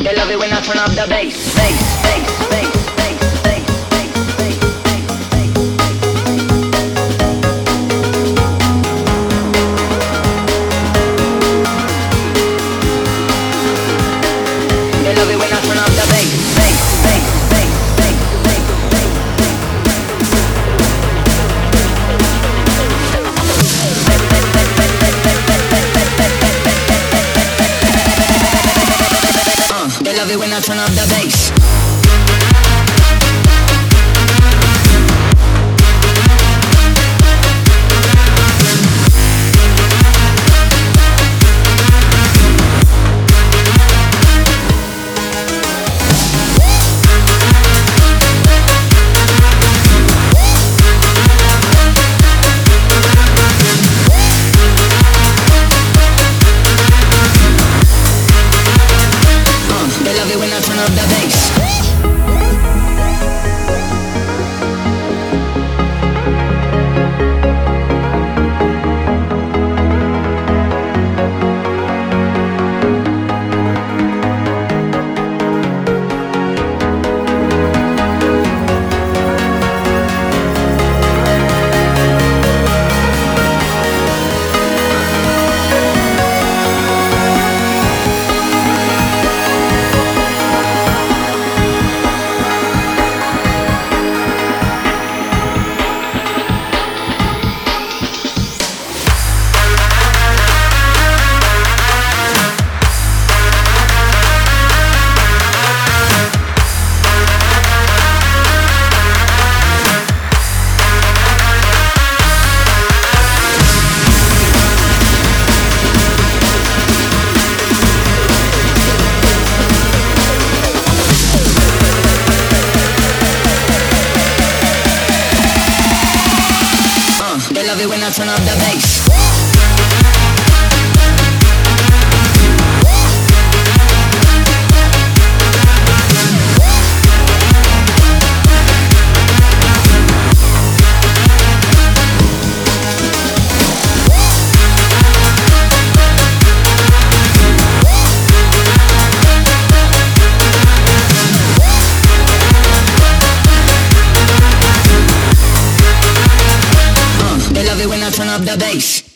They love it when I turn up the bass, bass, bass, bass, bass, bass, bass, bass, bass, they love it when I turn up the bass, bass, bass, bass, bass, bass, they love it when I turn up the bass. They love it when I turn up the bass. They love it when I turn up the bass. They love it when I turn up the bass.